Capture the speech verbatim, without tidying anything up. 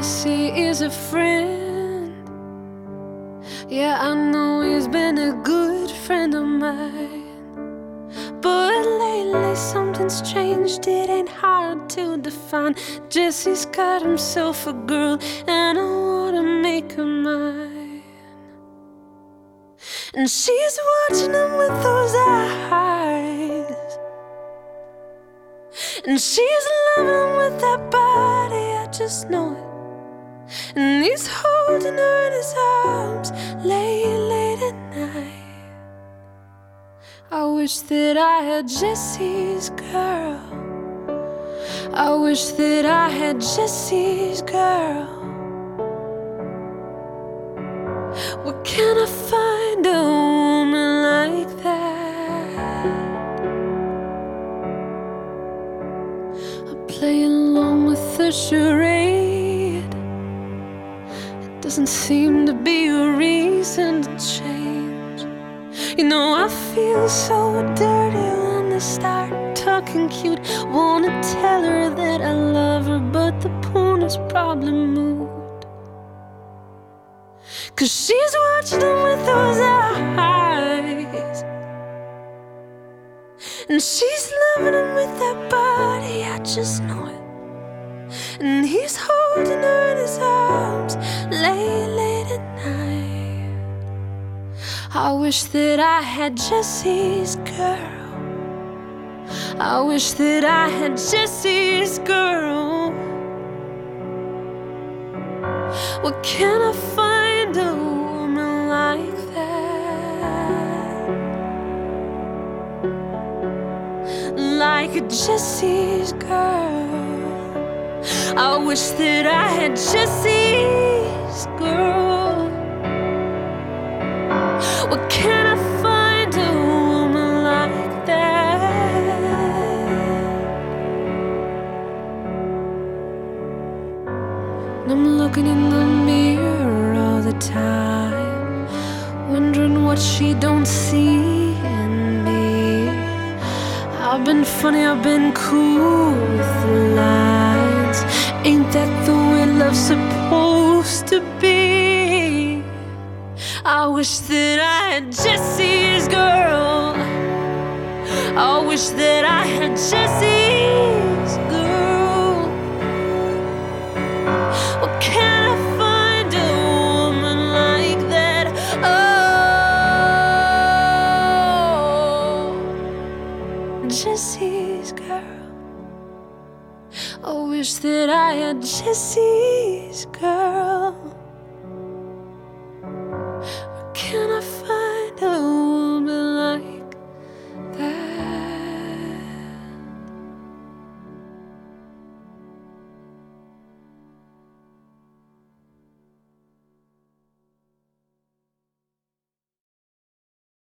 Jesse is a friend. Yeah, I know he's been a good friend of mine, but lately something's changed. It ain't hard to define. Jesse's got himself a girl, and I wanna make her mine. And she's watching him with those eyes, and she's loving him with that body, I just know it. And he's holding her in his arms late, late at night. I wish that I had Jesse's girl. I wish that I had Jesse's girl. Where can I find a woman like that? I play along with the charade. It doesn't seem to be a reason to change. You know, I feel so dirty when they start talking cute. Wanna tell her that I love her, but the point is probably moot. 'Cause she's watching him with those eyes, and she's loving him with that body, I just know it. And he's holding her in his arms late, late at night. I wish that I had Jesse's girl. I wish that I had Jesse's girl. Where can I find a woman like that? Like a Jesse's girl. I wish that I had Jesse's girl. Where can I find a woman like that? And I'm looking in the mirror all the time, wondering what she don't see in me. I've been funny, I've been cool with the lines. Ain't that the way love's supposed to be? I wish that I had Jesse's girl. I wish that I had Jesse's girl. What can I find a woman like that? Oh, Jesse's girl. I wish that I had Jesse's girl.